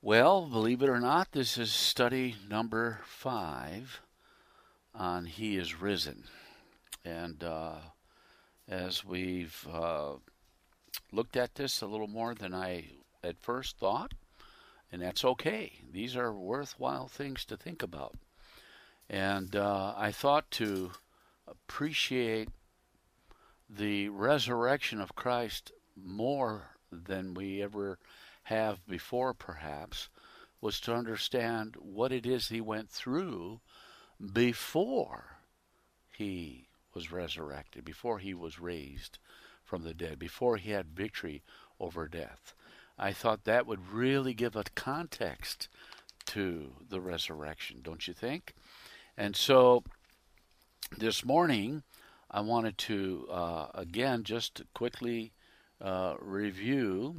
Well, believe it or not, this is study number 5 on He is Risen. And as we've looked at this a little more than I at first thought, and that's okay. These are worthwhile things to think about. And I thought to appreciate the resurrection of Christ more than we ever have before, perhaps, was to understand what it is he went through before he was resurrected, before he was raised from the dead, before he had victory over death. I thought that would really give a context to the resurrection, don't you think? And so this morning, I wanted to, again, just quickly review,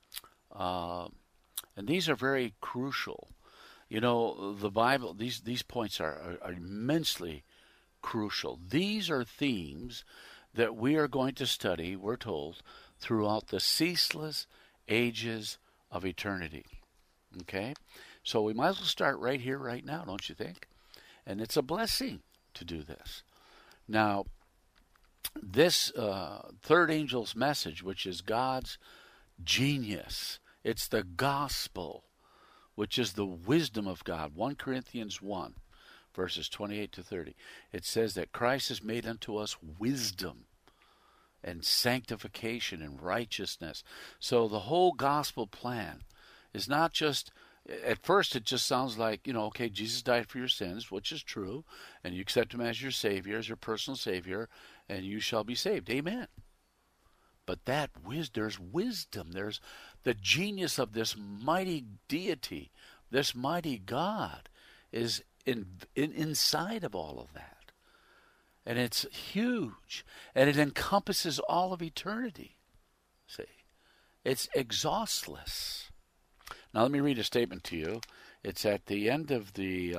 and these are very crucial. You know, the Bible, these points are immensely crucial. These are themes that we are going to study, we're told, throughout the ceaseless ages of eternity. Okay? So we might as well start right here, right now, don't you think? And it's a blessing to do this. Now, this third angel's message, which is God's genius, it's the gospel, which is the wisdom of God. 1 Corinthians 1, verses 28 to 30. It says that Christ has made unto us wisdom and sanctification and righteousness. So the whole gospel plan is not just, at first it just sounds like, okay, Jesus died for your sins, which is true, and you accept him as your Savior, as your personal Savior, and you shall be saved. Amen. But there's wisdom. There's the genius of this mighty deity, this mighty God is inside of all of that. And it's huge. And it encompasses all of eternity. See? It's exhaustless. Now let me read a statement to you. It's at the end of the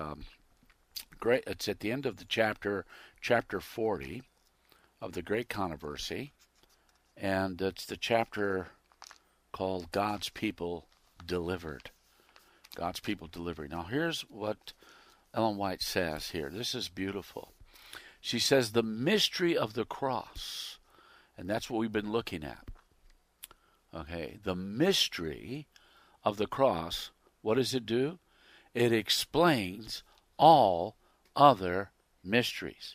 chapter 40 of the Great Controversy. And it's the chapter called God's People Delivered. God's People Delivered. Now here's what Ellen White says here. This is beautiful. She says the mystery of the cross, and that's what we've been looking at. Okay, the mystery of the cross, what does it do? It explains all other mysteries.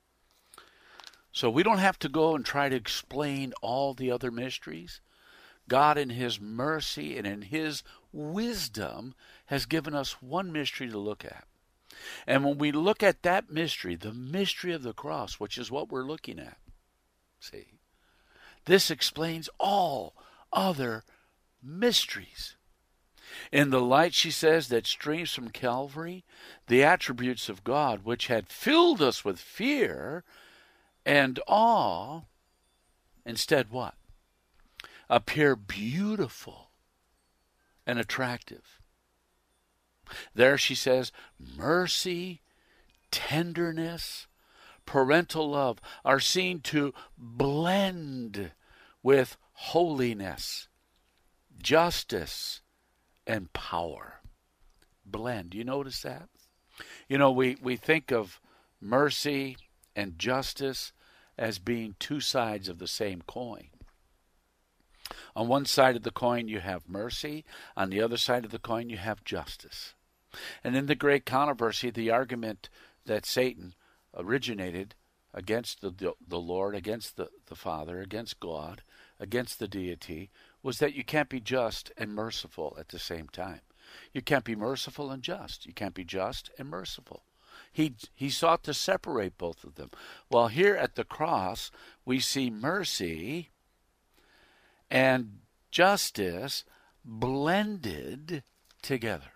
So we don't have to go and try to explain all the other mysteries. God in his mercy and in his wisdom has given us one mystery to look at. And when we look at that mystery, the mystery of the cross, which is what we're looking at, see, this explains all other mysteries. In the light, she says, that streams from Calvary, the attributes of God, which had filled us with fear and awe, instead what? Appear beautiful and attractive. There she says, mercy, tenderness, parental love are seen to blend with holiness, justice, and power. Blend. You notice that? We think of mercy and justice as being two sides of the same coin. On one side of the coin you have mercy. On the other side of the coin you have justice. And in the Great Controversy, the argument that Satan originated against the Lord, against the Father, against God, against the deity, was that you can't be just and merciful at the same time. You can't be merciful and just. You can't be just and merciful. He sought to separate both of them. Well, here at the cross, we see mercy and justice blended together.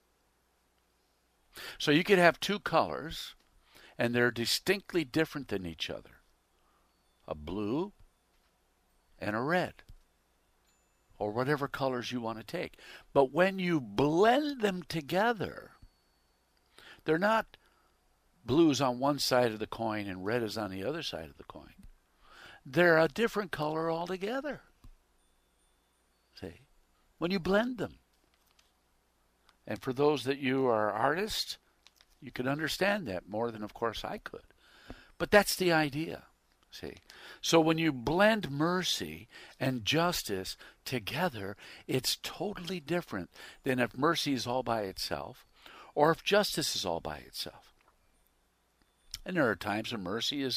So you could have two colors, and they're distinctly different than each other. A blue and a red, or whatever colors you want to take. But when you blend them together, they're not blues on one side of the coin and red is on the other side of the coin. They're a different color altogether. See? When you blend them. And for those that you are artists, you can understand that more than, of course, I could. But that's the idea, see. So when you blend mercy and justice together, it's totally different than if mercy is all by itself or if justice is all by itself. And there are times when mercy is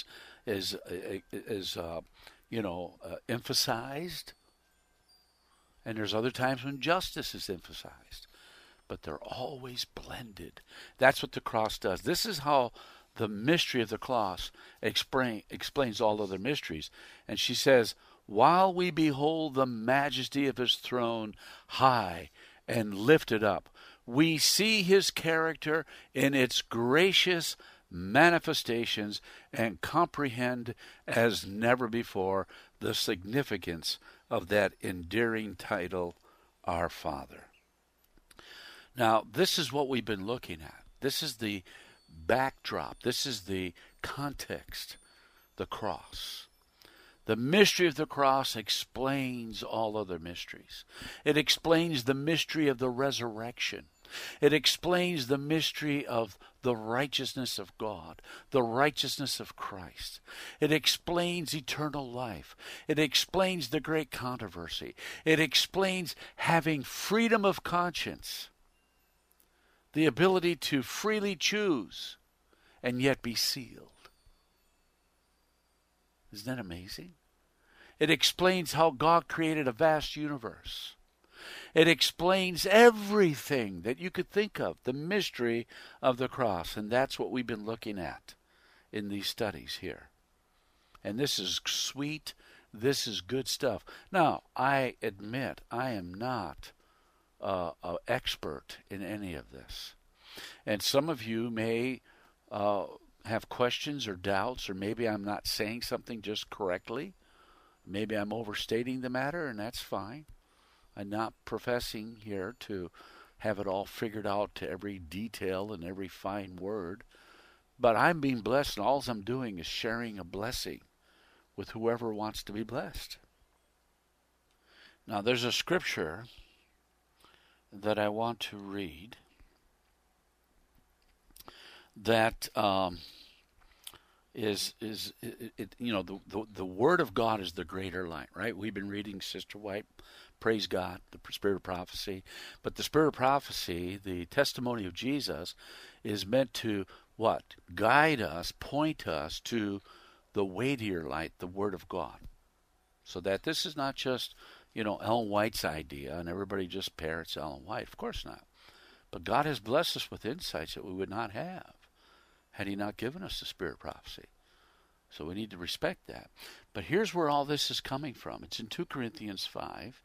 emphasized, and there's other times when justice is emphasized. But they're always blended. That's what the cross does. This is how the mystery of the cross explains all other mysteries. And she says, while we behold the majesty of his throne high and lifted up, we see his character in its gracious manifestations and comprehend as never before the significance of that endearing title, Our Father. Now, this is what we've been looking at. This is the backdrop. This is the context, the cross. The mystery of the cross explains all other mysteries. It explains the mystery of the resurrection. It explains the mystery of the righteousness of God, the righteousness of Christ. It explains eternal life. It explains the great controversy. It explains having freedom of conscience, the ability to freely choose and yet be sealed. Isn't that amazing? It explains how God created a vast universe. It explains everything that you could think of, the mystery of the cross. And that's what we've been looking at in these studies here. And this is sweet. This is good stuff. Now, I admit I am not an expert in any of this. And some of you may have questions or doubts, or maybe I'm not saying something just correctly. Maybe I'm overstating the matter, and that's fine. I'm not professing here to have it all figured out to every detail and every fine word. But I'm being blessed, and all I'm doing is sharing a blessing with whoever wants to be blessed. Now, there's a scripture that I want to read that the Word of God is the greater light, right? We've been reading, Sister White, praise God, the Spirit of Prophecy. But the Spirit of Prophecy, the testimony of Jesus, is meant to what? Guide us, point us to the weightier light, the Word of God. So that this is not just, Ellen White's idea and everybody just parrots Ellen White. Of course not. But God has blessed us with insights that we would not have had he not given us the Spirit of Prophecy. So we need to respect that. But here's where all this is coming from. It's in 2 Corinthians 5.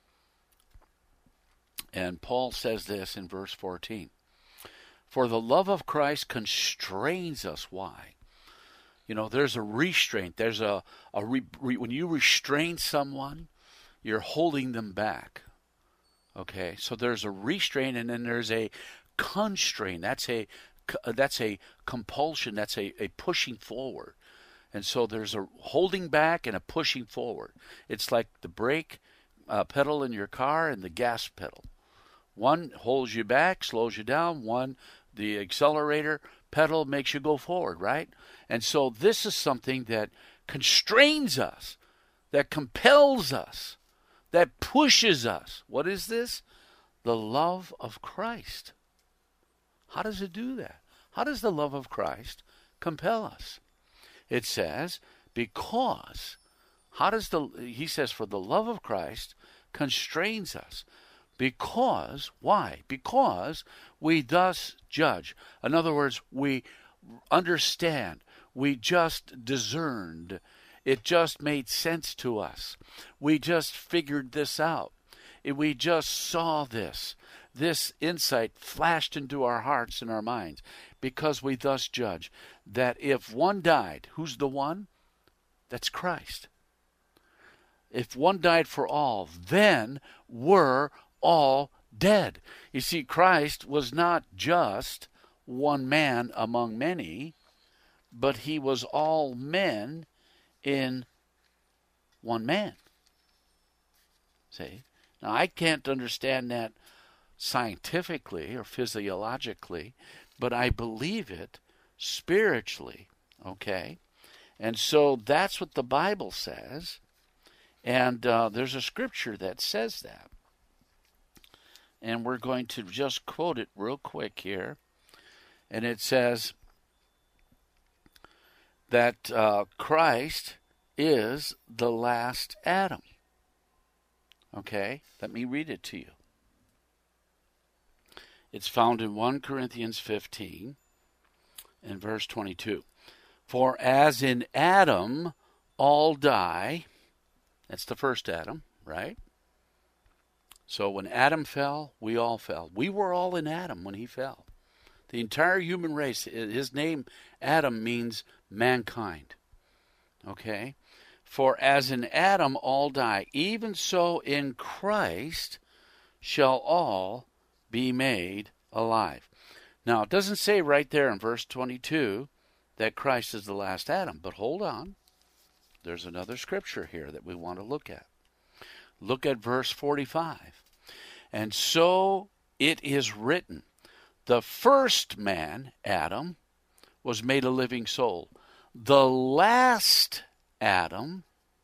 And Paul says this in verse 14. For the love of Christ constrains us. Why? There's a restraint. There's when you restrain someone, you're holding them back. Okay, so there's a restraint, and then there's a constraint. That's a compulsion. That's a pushing forward. And so there's a holding back and a pushing forward. It's like the brake pedal in your car and the gas pedal. One holds you back, slows you down. One, the accelerator pedal, makes you go forward, right? And so this is something that constrains us, that compels us, that pushes us. What is this? The love of Christ. How does it do that? How does the love of Christ compel us? It says, because, he says, for the love of Christ constrains us. Because, why? Because we thus judge. In other words, we understand. We just discerned. It just made sense to us. We just figured this out. We just saw this. This insight flashed into our hearts and our minds. Because we thus judge that if one died, who's the one? That's Christ. If one died for all, then we're all dead. You see, Christ was not just one man among many, but he was all men in one man. See? Now, I can't understand that scientifically or physiologically, but I believe it spiritually, okay? And so that's what the Bible says, and there's a scripture that says that. And we're going to just quote it real quick here. And it says that Christ is the last Adam. Okay, let me read it to you. It's found in 1 Corinthians 15 and verse 22. For as in Adam all die, that's the first Adam, right? So when Adam fell, we all fell. We were all in Adam when he fell. The entire human race, his name Adam means mankind. Okay? For as in Adam all die, even so in Christ shall all be made alive. Now, it doesn't say right there in verse 22 that Christ is the last Adam, but hold on. There's another scripture here that we want to look at. Look at verse 45. And so it is written, the first man, Adam, was made a living soul. The last Adam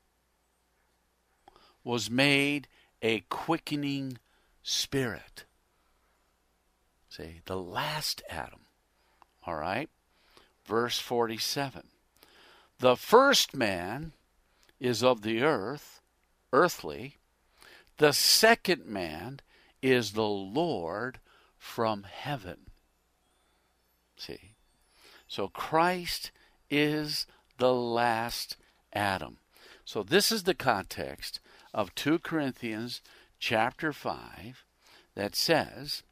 was made a quickening spirit. See, the last Adam. All right? Verse 47. The first man is of the earth, earthly. The second man is the Lord from heaven. See? So Christ is the last Adam. So this is the context of 2 Corinthians chapter 5 that says,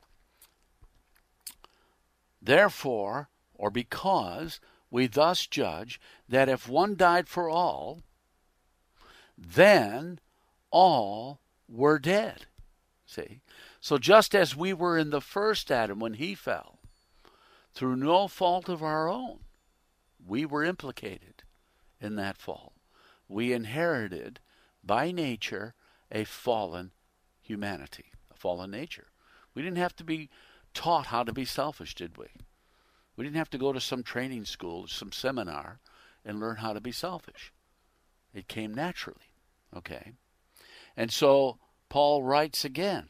therefore, or because, we thus judge that if one died for all, then all were dead. See? So just as we were in the first Adam when he fell, through no fault of our own, we were implicated in that fall. We inherited by nature a fallen humanity, a fallen nature. We didn't have to be taught how to be selfish, did we? We didn't have to go to some training school, some seminar, and learn how to be selfish. It came naturally, okay? And so Paul writes again,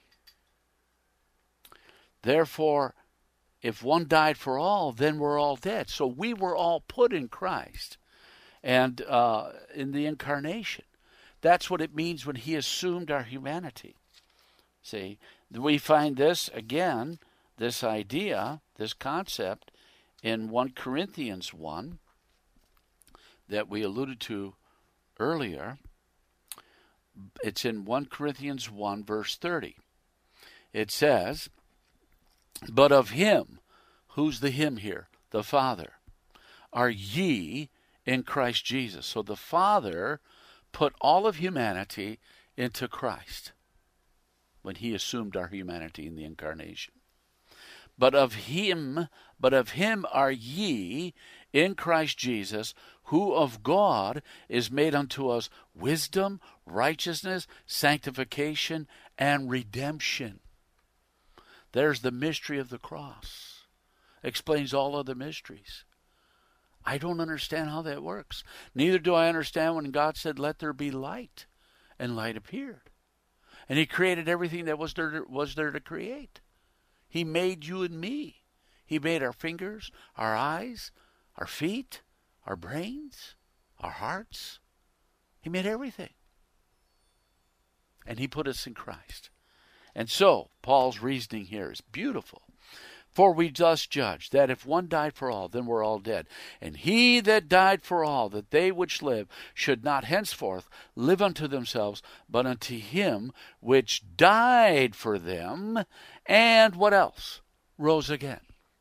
therefore, if one died for all, then we're all dead. So we were all put in Christ and in the incarnation. That's what it means when he assumed our humanity. See, we find this, again, this idea, this concept, in 1 Corinthians 1 that we alluded to earlier. It's in 1 Corinthians 1, verse 30. It says, but of him, who's the him here? The Father, are ye in Christ Jesus. So the Father put all of humanity into Christ when he assumed our humanity in the incarnation. But of him are ye in Christ Jesus, who of God is made unto us wisdom, righteousness, sanctification, and redemption. There's the mystery of the cross. Explains all other mysteries. I don't understand how that works. Neither do I understand when God said, let there be light, and light appeared. And he created everything that was there to create. He made you and me. He made our fingers, our eyes, our feet, our brains, our hearts. He made everything. And he put us in Christ. And so, Paul's reasoning here is beautiful. For we thus judge that if one died for all, then we're all dead. And he that died for all, that they which live should not henceforth live unto themselves, but unto him which died for them, and what else? Rose again.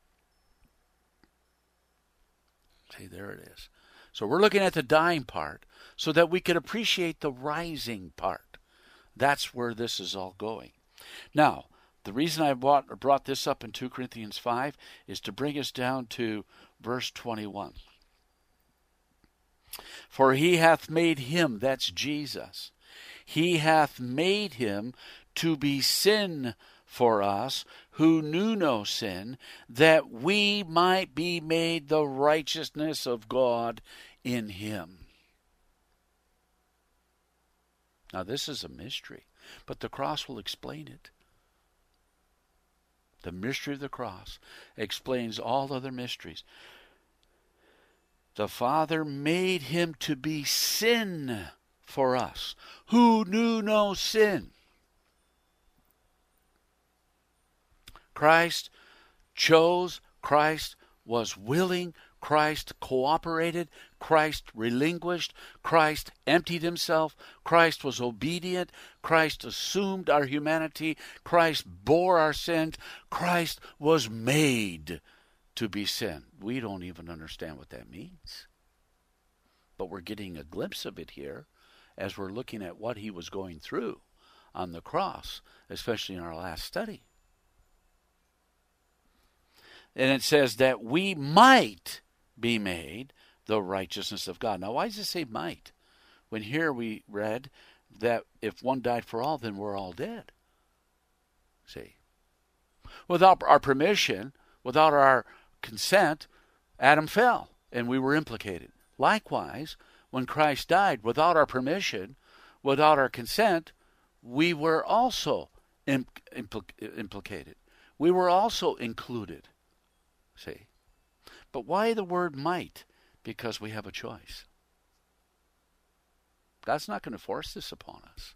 See, there it is. So we're looking at the dying part so that we can appreciate the rising part. That's where this is all going. Now, the reason I brought this up in 2 Corinthians 5 is to bring us down to verse 21. For he hath made him, that's Jesus, he hath made him to be sin for us who knew no sin, that we might be made the righteousness of God in him. Now this is a mystery, but the cross will explain it. The mystery of the cross explains all other mysteries. The Father made him to be sin for us, who knew no sin. Christ chose, Christ was willing, Christ cooperated, Christ relinquished, Christ emptied himself, Christ was obedient, Christ assumed our humanity, Christ bore our sins, Christ was made to be sin. We don't even understand what that means. But we're getting a glimpse of it here as we're looking at what he was going through on the cross, especially in our last study. And it says that we might be made the righteousness of God. Now, why does it say might? When here we read that if one died for all, then we're all dead. See? Without our permission, without our consent, Adam fell, and we were implicated. Likewise, when Christ died, without our permission, without our consent, we were also implicated. We were also included. See? But why the word might? Because we have a choice. God's not going to force this upon us.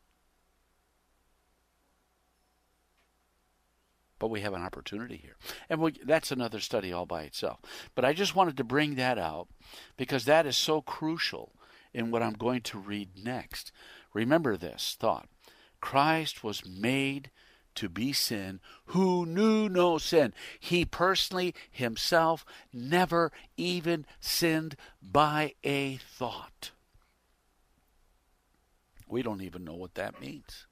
But we have an opportunity here. And that's another study all by itself. But I just wanted to bring that out because that is so crucial in what I'm going to read next. Remember this thought. Christ was made to be sin, who knew no sin. He personally, himself, never even sinned by a thought. We don't even know what that means.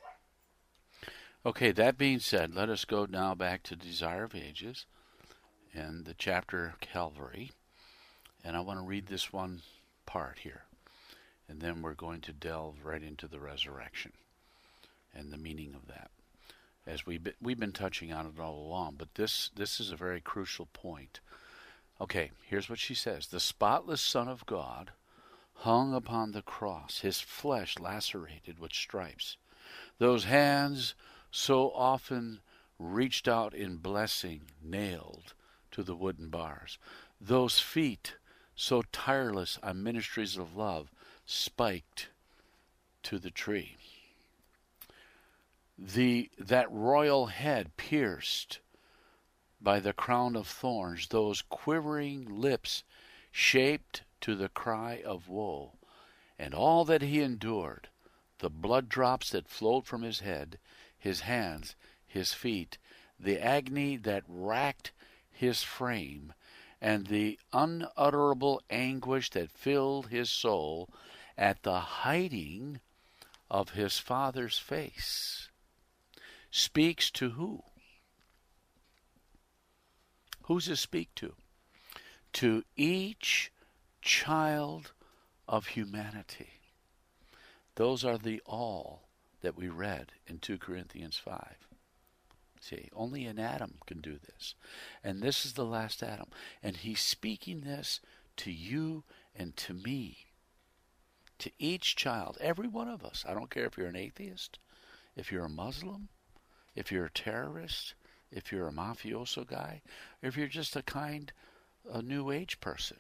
Okay, that being said, let us go now back to Desire of Ages and the chapter Calvary. And I want to read this one part here. And then we're going to delve right into the resurrection and the meaning of that. As we've been touching on it all along, but this is a very crucial point. Okay, here's what she says. The spotless Son of God hung upon the cross, his flesh lacerated with stripes. Those hands so often reached out in blessing, nailed to the wooden bars. Those feet so tireless on ministries of love, spiked to the tree. That royal head pierced by the crown of thorns, those quivering lips shaped to the cry of woe, and all that he endured, the blood drops that flowed from his head, his hands, his feet, the agony that racked his frame, and the unutterable anguish that filled his soul at the hiding of his Father's face, speaks to who? Who's it speak to? To each child of humanity. Those are the all that we read in 2 Corinthians 5. See, only an Adam can do this. And this is the last Adam. And he's speaking this to you and to me. To each child, every one of us. I don't care if you're an atheist, if you're a Muslim, if you're a terrorist, if you're a mafioso guy, or if you're just a New Age person.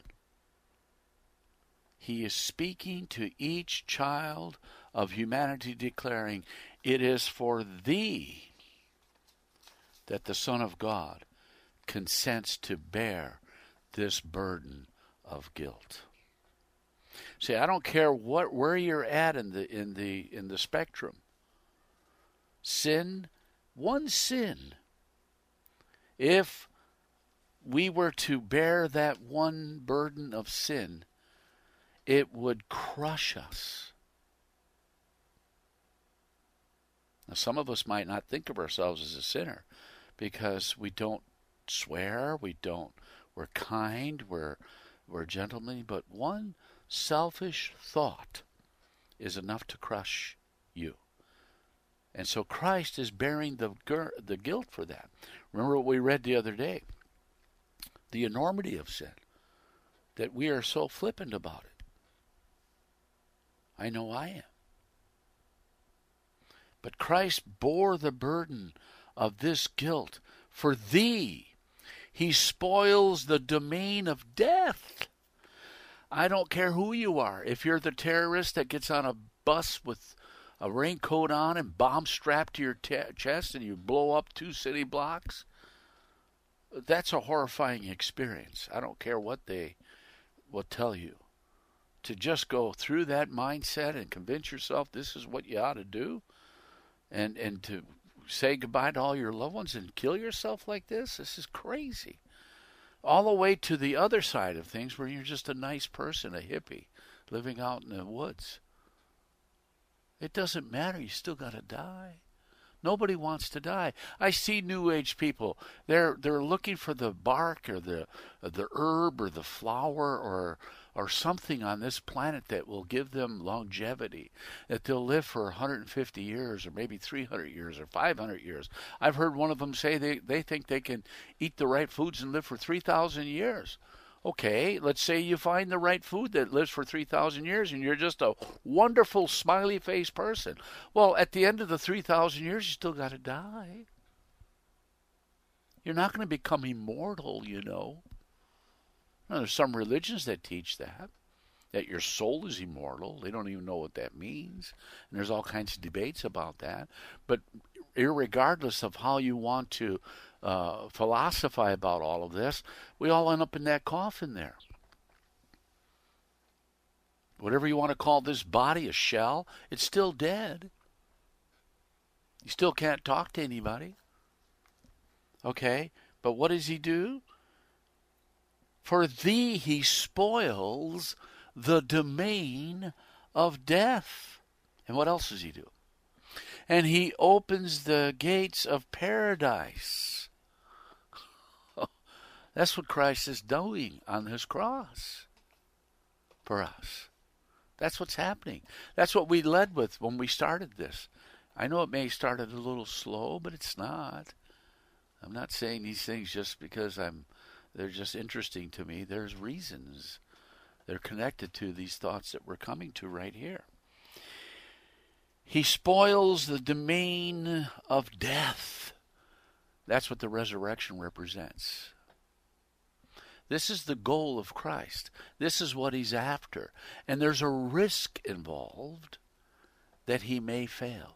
He is speaking to each child of humanity, declaring, it is for thee that the Son of God consents to bear this burden of guilt. See, I don't care where you're at in the spectrum. Sin, one sin. If we were to bear that one burden of sin, it would crush us. Now, some of us might not think of ourselves as a sinner because we don't swear, we're kind, we're gentlemanly, but one selfish thought is enough to crush you. And so Christ is bearing the guilt for that. Remember what we read the other day? The enormity of sin. That we are so flippant about it. I know I am. But Christ bore the burden of this guilt for thee. He spoils the domain of death. I don't care who you are. If you're the terrorist that gets on a bus with a raincoat on and bomb strapped to your chest and you blow up 2 city blocks, that's a horrifying experience. I don't care what they will tell you. To just go through that mindset and convince yourself this is what you ought to do, and to say goodbye to all your loved ones and kill yourself like this is crazy. All the way to the other side of things where you're just a nice person, a hippie, living out in the woods. It doesn't matter. You still got to die. Nobody wants to die. I see New Age people. They're looking for the bark or the herb or the flower or something on this planet that will give them longevity, that they'll live for 150 years or maybe 300 years or 500 years. I've heard one of them say they think they can eat the right foods and live for 3,000 years. Okay, let's say you find the right food that lives for 3,000 years and you're just a wonderful, smiley-faced person. Well, at the end of the 3,000 years, you still got to die. You're not going to become immortal, you know. Now, there's some religions that teach that your soul is immortal. They don't even know what that means. And there's all kinds of debates about that. But irregardless of how you want to philosophize about all of this, we all end up in that coffin there. Whatever you want to call this body, a shell, it's still dead. You still can't talk to anybody. Okay, but what does he do? For thee he spoils the domain of death. And what else does he do? And he opens the gates of paradise. That's what Christ is doing on his cross for us. That's what's happening. That's what we led with when we started this. I know it may have started a little slow, but it's not. I'm not saying these things just because they're just interesting to me. There's reasons. They're connected to these thoughts that we're coming to right here. He spoils the domain of death. That's what the resurrection represents. This is the goal of Christ. This is what he's after. And there's a risk involved that he may fail.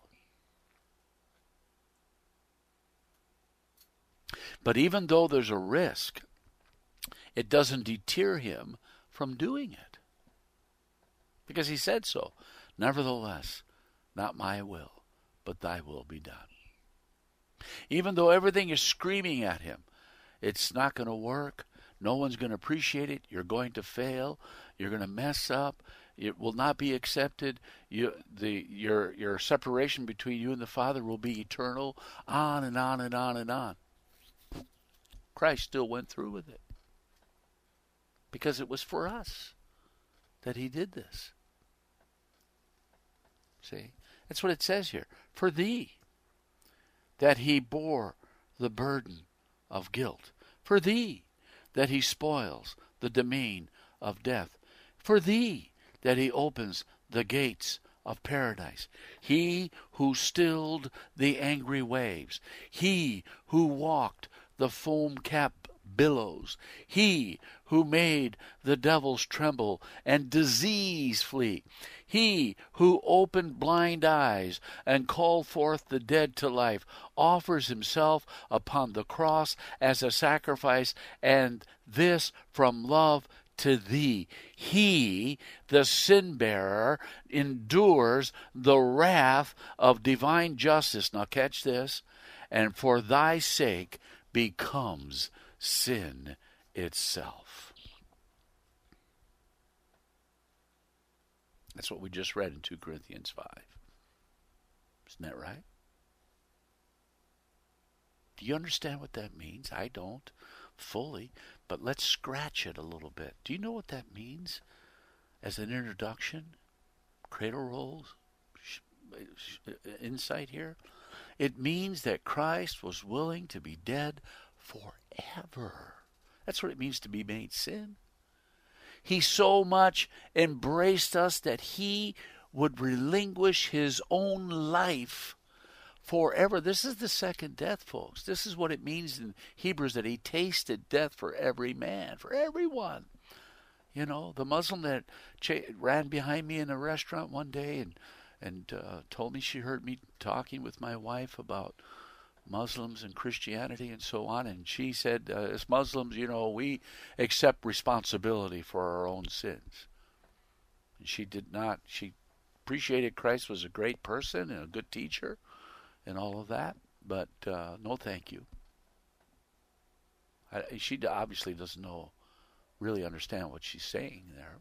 But even though there's a risk, it doesn't deter him from doing it. Because he said so. Nevertheless, not my will, but thy will be done. Even though everything is screaming at him, it's not going to work. No one's going to appreciate it. You're going to fail. You're going to mess up. It will not be accepted. Your separation between you and the Father will be eternal. On and on and on and on. Christ still went through with it. Because it was for us that he did this. See? That's what it says here. For thee, that he bore the burden of guilt. For thee, that he spoils the domain of death. For thee, that he opens the gates of paradise. He who stilled the angry waves. He who walked the foam-capped billows. He who made the devils tremble and disease flee. He who opened blind eyes and called forth the dead to life offers himself upon the cross as a sacrifice, and this from love to thee. He, the sin-bearer, endures the wrath of divine justice. Now catch this. And for thy sake becomes sin itself. That's what we just read in 2 Corinthians 5. Isn't that right? Do you understand what that means? I don't fully, but let's scratch it a little bit. Do you know what that means as an introduction? Cradle rolls, insight here? It means that Christ was willing to be dead forever. That's what it means to be made sin. He so much embraced us that he would relinquish his own life forever. This is the second death, folks. This is what it means in Hebrews, that he tasted death for every man, for everyone. You know, the Muslim that ran behind me in a restaurant one day and told me she heard me talking with my wife about Muslims and Christianity and so on, and she said, as Muslims, you know, we accept responsibility for our own sins. And she appreciated Christ was a great person and a good teacher and all of that, but no thank you. She obviously doesn't really understand what she's saying there.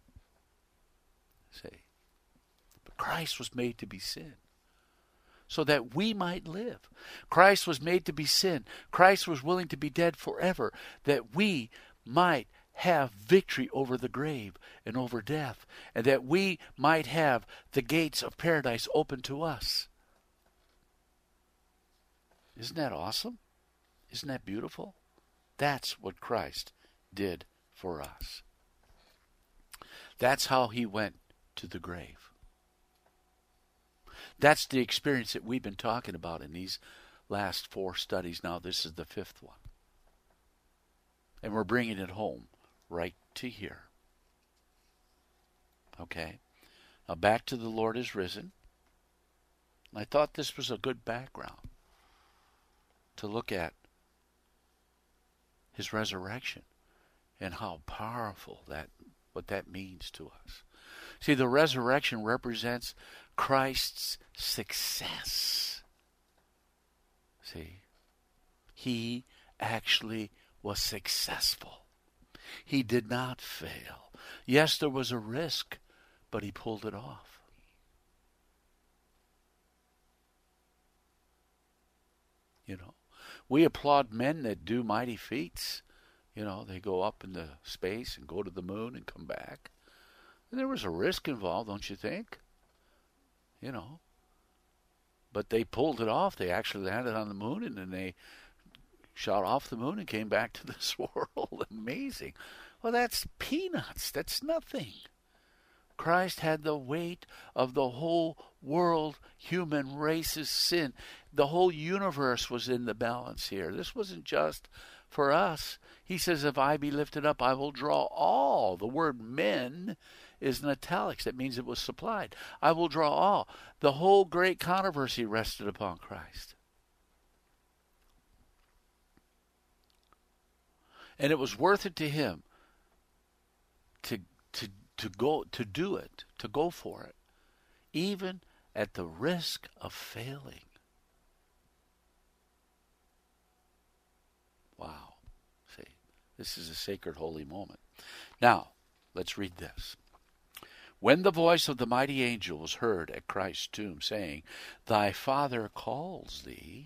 But Christ was made to be sin so that we might live. Christ was made to be sin. Christ was willing to be dead forever that we might have victory over the grave and over death, and that we might have the gates of paradise open to us. Isn't that awesome? Isn't that beautiful? That's what Christ did for us. That's how he went to the grave. That's the experience that we've been talking about in these last 4 studies. Now this is the 5th one. And we're bringing it home right to here. Okay? Now back to the Lord is risen. I thought this was a good background to look at his resurrection and how powerful what that means to us. See, the resurrection represents Christ's success. See, he actually was successful. He did not fail. Yes, there was a risk, but he pulled it off. You know, we applaud men that do mighty feats. You know, they go up into space and go to the moon and come back. And there was a risk involved, don't you think? You know. But they pulled it off. They actually landed on the moon, and then they shot off the moon and came back to this world. Amazing. Well, that's peanuts. That's nothing. Christ had the weight of the whole world, human race's sin. The whole universe was in the balance here. This wasn't just for us. He says, if I be lifted up, I will draw all. The word men is in italics. That means it was supplied. I will draw all. The whole great controversy rested upon Christ. And it was worth it to him to go for it, even at the risk of failing. Wow. See, this is a sacred, holy moment. Now, let's read this. When the voice of the mighty angel was heard at Christ's tomb, saying, Thy Father calls thee.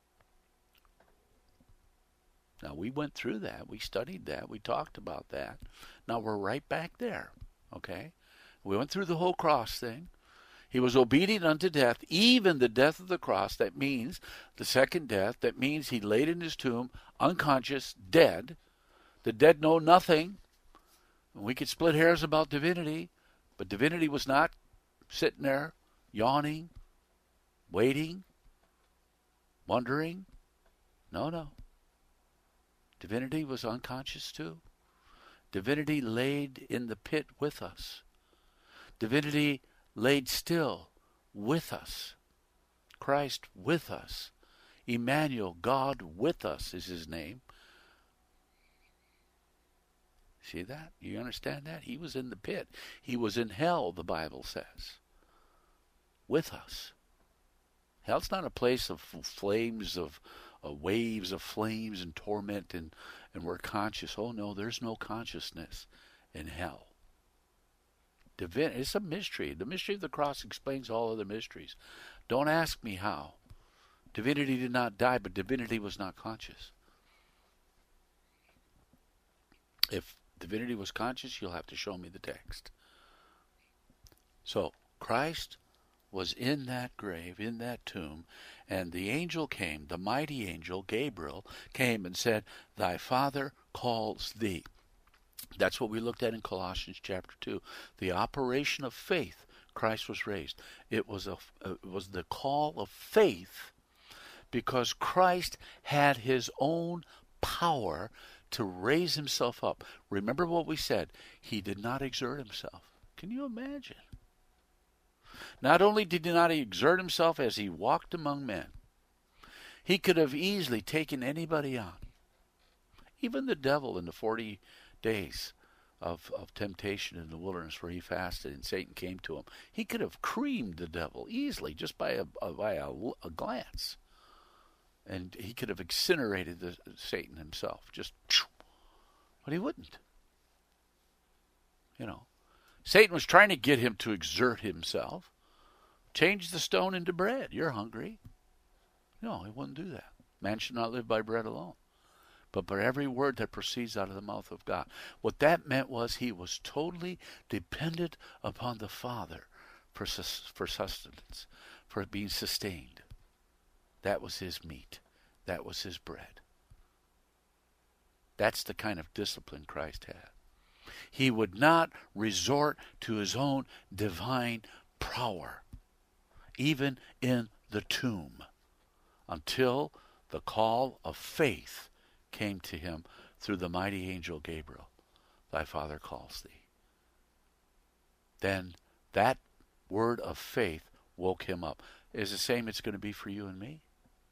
Now, we went through that. We studied that. We talked about that. Now, we're right back there. Okay? We went through the whole cross thing. He was obedient unto death, even the death of the cross. That means the second death. That means he laid in his tomb, unconscious, dead. The dead know nothing. We could split hairs about divinity, but divinity was not sitting there, yawning, waiting, wondering. No. Divinity was unconscious too. Divinity laid in the pit with us. Divinity laid still with us. Christ with us. Emmanuel, God with us is his name. See that? You understand that? He was in the pit. He was in hell, the Bible says. With us. Hell's not a place of flames, of waves of flames and torment and we're conscious. Oh no, there's no consciousness in hell. It's a mystery. The mystery of the cross explains all other mysteries. Don't ask me how. Divinity did not die, but divinity was not conscious. If divinity was conscious, you'll have to show me the text. So, Christ was in that grave, in that tomb, and the angel came, the mighty angel, Gabriel, came and said, "Thy Father calls thee." That's what we looked at in Colossians chapter 2. The operation of faith, Christ was raised. It was the call of faith because Christ had his own power to raise himself up. Remember what we said. He did not exert himself. Can you imagine? Not only did he not exert himself as he walked among men, he could have easily taken anybody on. Even the devil in the 40 days of temptation in the wilderness where he fasted and Satan came to him. He could have creamed the devil easily just by a glance. And he could have incinerated Satan himself. But he wouldn't. Satan was trying to get him to exert himself. Change the stone into bread. You're hungry. No, he wouldn't do that. Man should not live by bread alone, but by every word that proceeds out of the mouth of God. What that meant was he was totally dependent upon the Father for sustenance, for being sustained. That was his meat. That was his bread. That's the kind of discipline Christ had. He would not resort to his own divine power, even in the tomb, until the call of faith came to him through the mighty angel Gabriel. Thy Father calls thee. Then that word of faith woke him up. Is the same it's going to be for you and me.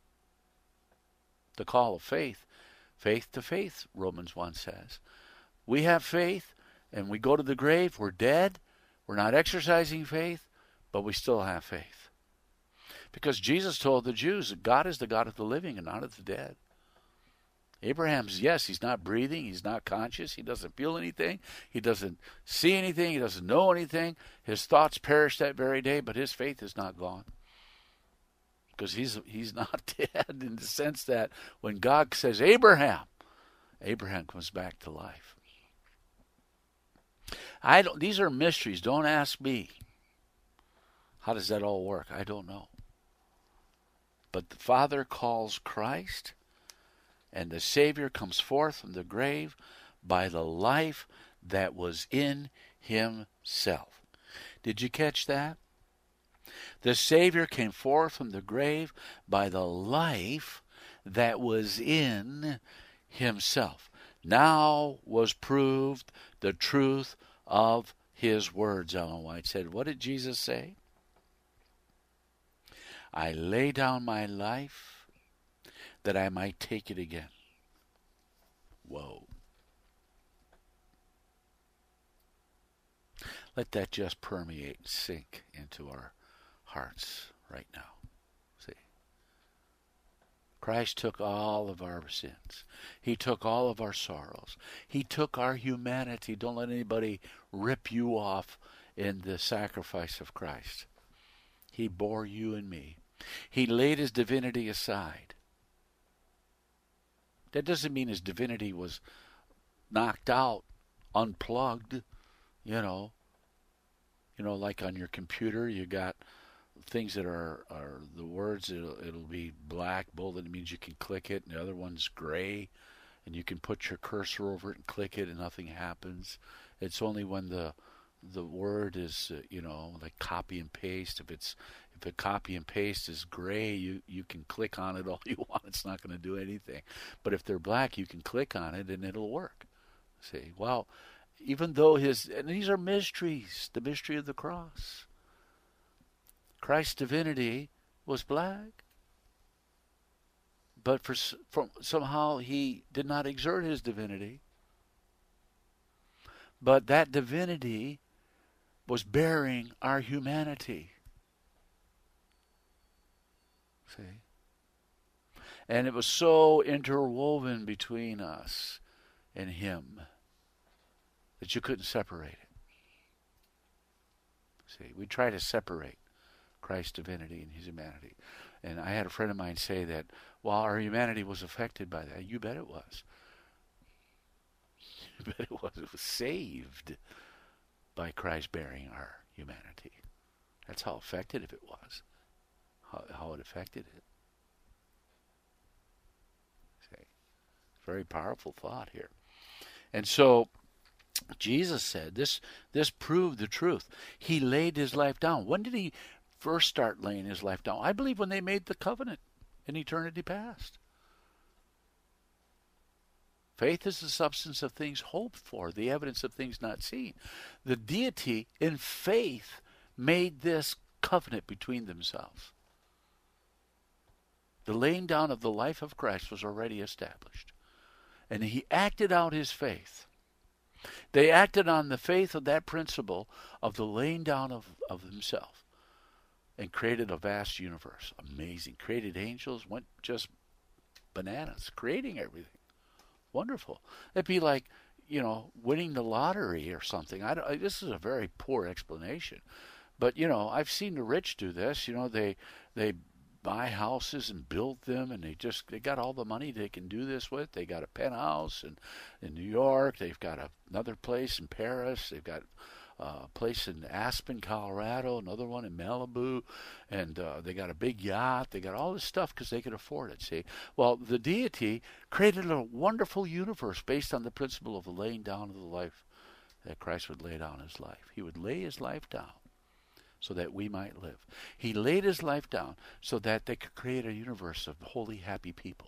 The call of faith, faith to faith, Romans 1 says. We have faith, and we go to the grave, we're dead, we're not exercising faith, but we still have faith. Because Jesus told the Jews that God is the God of the living and not of the dead. Abraham's, yes, he's not breathing, he's not conscious, he doesn't feel anything, he doesn't see anything, he doesn't know anything. His thoughts perished that very day, but his faith is not gone. Because he's not dead in the sense that when God says Abraham comes back to life. These are mysteries. Don't ask me. How does that all work? I don't know. But the Father calls Christ, and the Savior comes forth from the grave by the life that was in himself. Did you catch that? The Savior came forth from the grave by the life that was in himself. Now was proved the truth of his words, Ellen White said. What did Jesus say? I lay down my life that I might take it again. Whoa. Let that just permeate and sink into our hearts right now. See? Christ took all of our sins. He took all of our sorrows. He took our humanity. Don't let anybody rip you off in the sacrifice of Christ. He bore you and me. He laid his divinity aside. That doesn't mean his divinity was knocked out, unplugged, like on your computer, you got things that are the words, it'll be black, bolded, it means you can click it, and the other one's gray, and you can put your cursor over it and click it and nothing happens. It's only when the word is, like copy and paste. If the copy and paste is gray, you can click on it all you want. It's not going to do anything. But if they're black, you can click on it and it'll work. See, well, even though and these are mysteries, the mystery of the cross. Christ's divinity was black, but somehow he did not exert his divinity. But that divinity was bearing our humanity. See? And it was so interwoven between us and him that you couldn't separate it. See, we try to separate Christ's divinity and his humanity. And I had a friend of mine say that, well, our humanity was affected by that. You bet it was. You bet it was. It was saved by Christ bearing our humanity. That's how effective it was, how it affected it. See, very powerful thought here. And so Jesus said this proved the truth. He laid his life down. When did he first start laying his life down? I believe when they made the covenant in eternity past. Faith is the substance of things hoped for, the evidence of things not seen. The deity in faith made this covenant between themselves. The laying down of the life of Christ was already established. And he acted out his faith. They acted on the faith of that principle of the laying down of himself and created a vast universe. Amazing. Created angels, went just bananas, creating everything. Wonderful. It'd be like, winning the lottery or something. This is a very poor explanation. But, I've seen the rich do this. They buy houses and build them, and they got all the money they can do this with. They got a penthouse in New York. They've got another place in Paris. They've got a place in Aspen, Colorado, another one in Malibu, and they got a big yacht. They got all this stuff because they could afford it, see? Well, the deity created a wonderful universe based on the principle of the laying down of the life, that Christ would lay down his life. He would lay his life down so that we might live. He laid his life down so that they could create a universe of holy, happy people.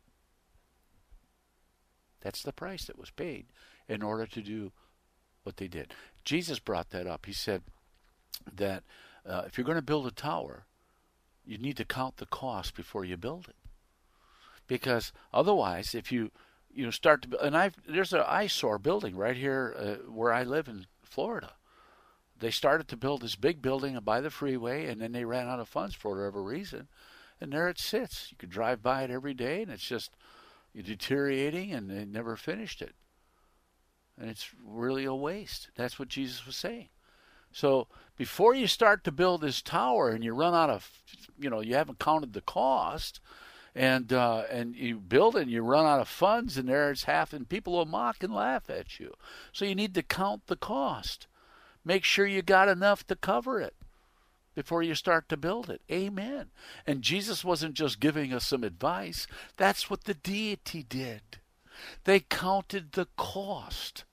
That's the price that was paid in order to do what they did. Jesus brought that up. He said that if you're going to build a tower, you need to count the cost before you build it. Because otherwise, if you start to build, and there's an eyesore building right here where I live in Florida. They started to build this big building by the freeway, and then they ran out of funds for whatever reason, and there it sits. You could drive by it every day, and it's just deteriorating, and they never finished it. And it's really a waste. That's what Jesus was saying. So before you start to build this tower and you run out of, you haven't counted the cost, and you build it and you run out of funds, and there it's half, and people will mock and laugh at you. So you need to count the cost. Make sure you got enough to cover it before you start to build it. Amen. And Jesus wasn't just giving us some advice. That's what the deity did. They counted the cost.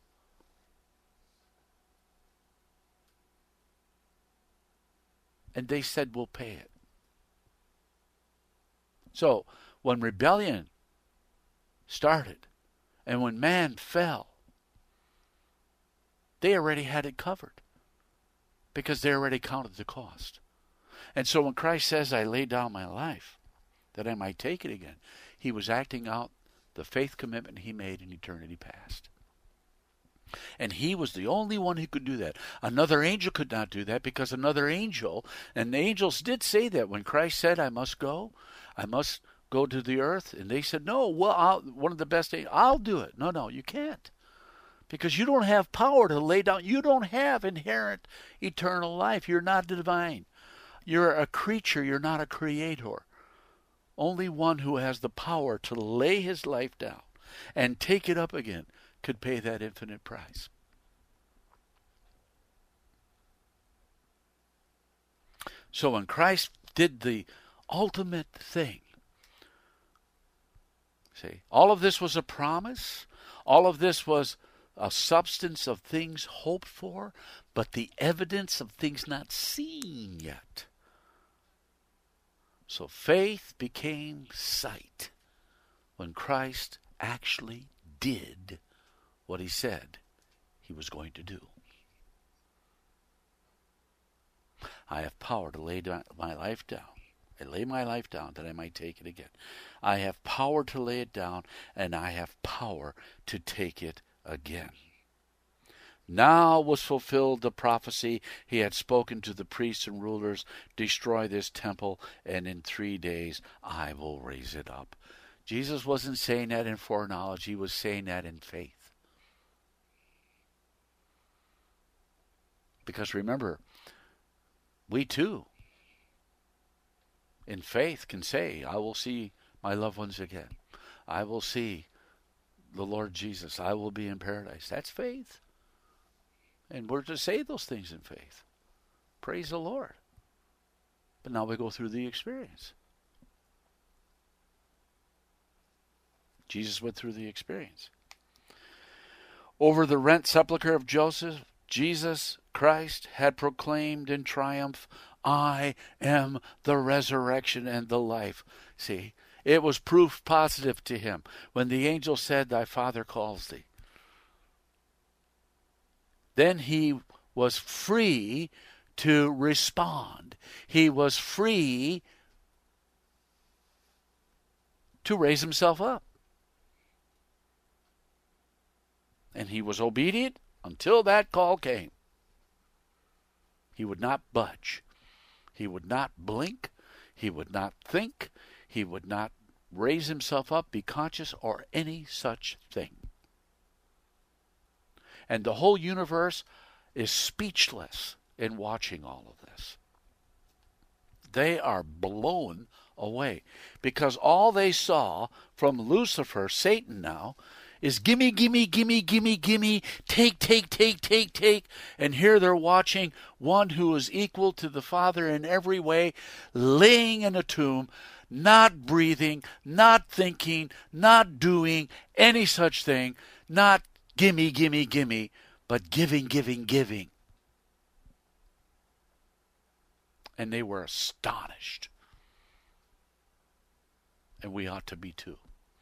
And they said, we'll pay it. So, when rebellion started, and when man fell, they already had it covered, because they already counted the cost. And so when Christ says, I lay down my life that I might take it again, he was acting out the faith commitment he made in eternity past. And he was the only one who could do that. Another angel could not do that, because another angel, and the angels did say that when Christ said, I must go to the earth. And they said, no, well, one of the best angels, I'll do it. No, you can't. Because you don't have power to lay down. You don't have inherent eternal life. You're not divine. You're a creature. You're not a creator. Only one who has the power to lay his life down and take it up again could pay that infinite price. So when Christ did the ultimate thing, see, all of this was a promise. All of this was a substance of things hoped for, but the evidence of things not seen yet. So faith became sight when Christ actually did what he said he was going to do. I have power to lay my life down. I lay my life down that I might take it again. I have power to lay it down, and I have power to take it again. Now was fulfilled the prophecy he had spoken to the priests and rulers, destroy this temple, and in 3 days I will raise it up. Jesus wasn't saying that in foreknowledge. He was saying that in faith. Because remember, we too, in faith, can say, I will see my loved ones again. I will see the Lord Jesus. I will be in paradise. That's faith. And we're to say those things in faith. Praise the Lord. But now we go through the experience. Jesus went through the experience. Over the rent sepulchre of Joseph, Jesus Christ had proclaimed in triumph, I am the resurrection and the life. See, it was proof positive to him when the angel said, thy Father calls thee. Then he was free to respond. He was free to raise himself up. And he was obedient until that call came. He would not budge. He would not blink. He would not think. He would not raise himself up, be conscious, or any such thing. And the whole universe is speechless in watching all of this. They are blown away because all they saw from Lucifer, Satan now, is gimme, gimme, gimme, gimme, gimme, take, take, take, take, take. And here they're watching one who is equal to the Father in every way, laying in a tomb, not breathing, not thinking, not doing any such thing, not gimme, gimme, gimme, but giving, giving, giving. And they were astonished. And we ought to be too.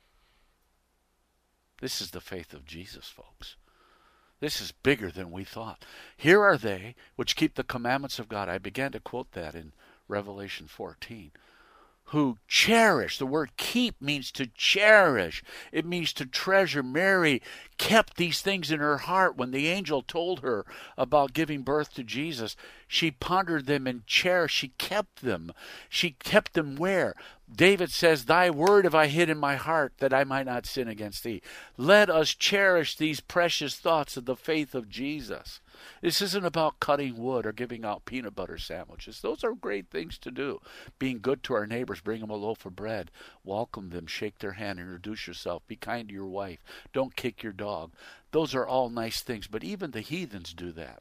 This is the faith of Jesus, folks. This is bigger than we thought. Here are they which keep the commandments of God. I began to quote that in Revelation 14. Who cherish. The word keep means to cherish. It means to treasure. Mary kept these things in her heart. When the angel told her about giving birth to Jesus, she pondered them and cherished. She kept them. She kept them where? David says, thy word have I hid in my heart that I might not sin against thee. Let us cherish these precious thoughts of the faith of Jesus. This isn't about cutting wood or giving out peanut butter sandwiches. Those are great things to do. Being good to our neighbors, bring them a loaf of bread, welcome them, shake their hand, introduce yourself, be kind to your wife, don't kick your dog. Those are all nice things, but even the heathens do that.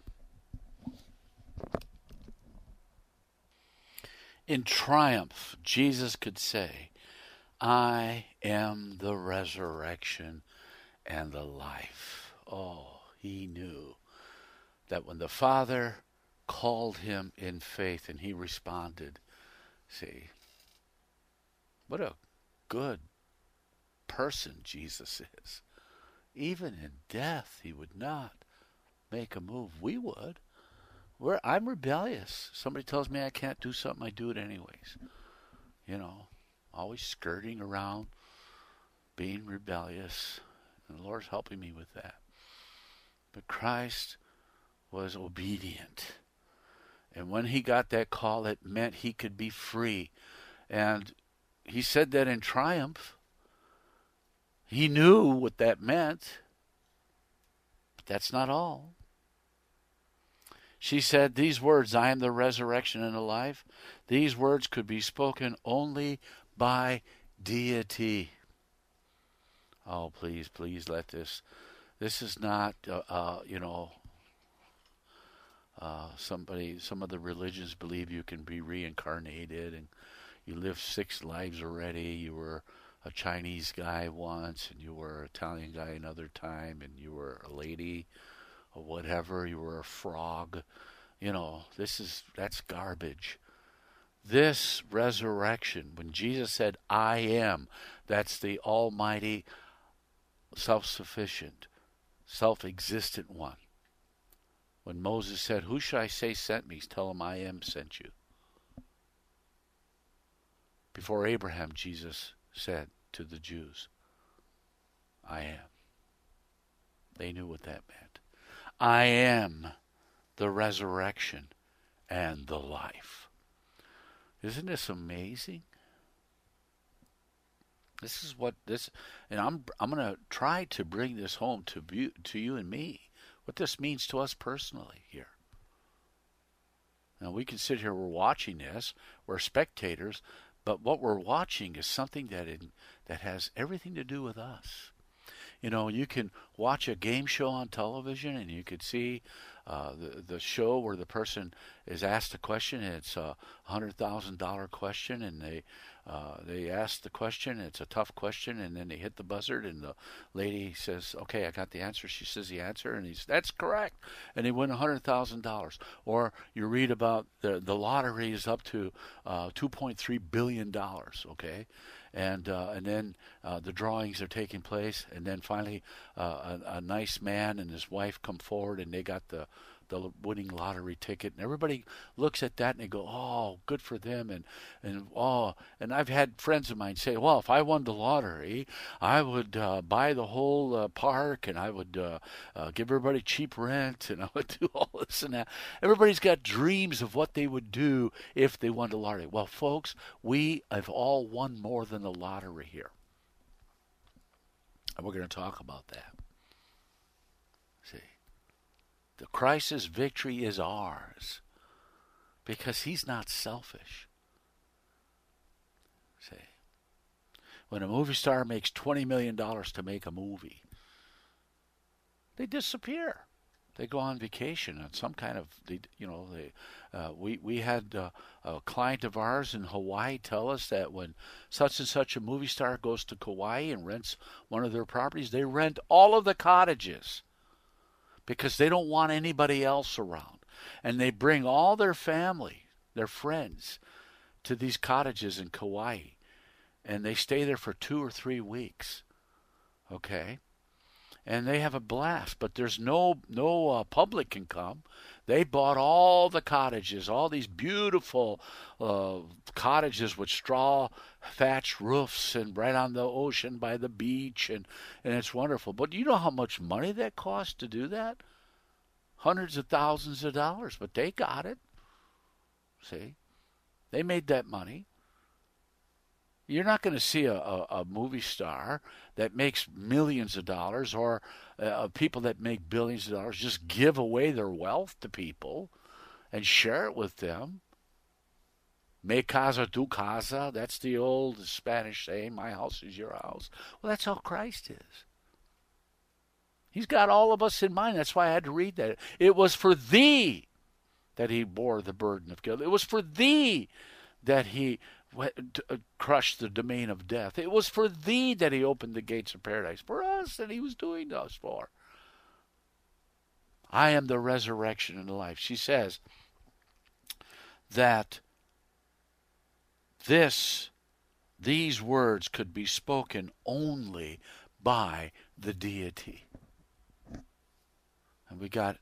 In triumph, Jesus could say, I am the resurrection and the life. Oh, he knew that when the Father called him in faith and he responded, see, what a good person Jesus is. Even in death, he would not make a move. We would. I'm rebellious. Somebody tells me I can't do something, I do it anyways. You know, always skirting around, being rebellious. And the Lord's helping me with that. But Christ was obedient. And when he got that call, it meant he could be free. And he said that in triumph. He knew what that meant. But that's not all. She said, these words, I am the resurrection and the life, these words could be spoken only by deity. Oh, please, please let this is not, some of the religions believe you can be reincarnated and you lived 6 lives already. You were a Chinese guy once and you were an Italian guy another time and you were a lady or whatever. You were a frog. You know, that's garbage. This resurrection, when Jesus said, I am, that's the almighty, self-sufficient, self-existent one. When Moses said, who should I say sent me? Tell him I am sent you. Before Abraham, Jesus said to the Jews, I am. They knew what that meant. I am the resurrection and the life. Isn't this amazing? This is what this, and I'm going to try to bring this home to you and me, what this means to us personally here. Now we can sit here, we're watching this, we're spectators, but what we're watching is something that has everything to do with us. You know, you can watch a game show on television and you could see the show where the person is asked a question and it's a $100,000 question, and they ask the question. It's a tough question, and then they hit the buzzard, and the lady says, "Okay, I got the answer." She says the answer, and "That's correct," and they win $100,000. Or you read about the lottery is up to $2.3 billion. Okay, and then the drawings are taking place, and then finally a nice man and his wife come forward, and they got the winning lottery ticket, and everybody looks at that and they go, "Oh, good for them," and I've had friends of mine say, "Well, if I won the lottery, I would buy the whole park, and I would give everybody cheap rent, and I would do all this and that." Everybody's got dreams of what they would do if they won the lottery. Well, folks, we have all won more than the lottery here, and we're going to talk about that. See, the Christ's victory is ours because he's not selfish. See, when a movie star makes $20 million to make a movie, they disappear. They go on vacation on some kind of, we had a client of ours in Hawaii tell us that when such and such a movie star goes to Kauai and rents one of their properties, they rent all of the cottages, because they don't want anybody else around. And they bring all their family, their friends, to these cottages in Kauai. And they stay there for 2 or 3 weeks. Okay? And they have a blast. But there's no public can come. They bought all the cottages, all these beautiful cottages with straw thatched roofs and right on the ocean by the beach, and it's wonderful. But do you know how much money that costs to do that? Hundreds of thousands of dollars, but they got it. See? They made that money. You're not going to see a movie star that makes millions of dollars or people that make billions of dollars just give away their wealth to people and share it with them. Me casa, tu casa. That's the old Spanish saying, my house is your house. Well, that's how Christ is. He's got all of us in mind. That's why I had to read that. It was for thee that he bore the burden of guilt. It was for thee that he crushed the domain of death. It was for thee that he opened the gates of paradise. For us that he was doing us for. I am the resurrection and the life. She says that these words could be spoken only by the deity. And we got,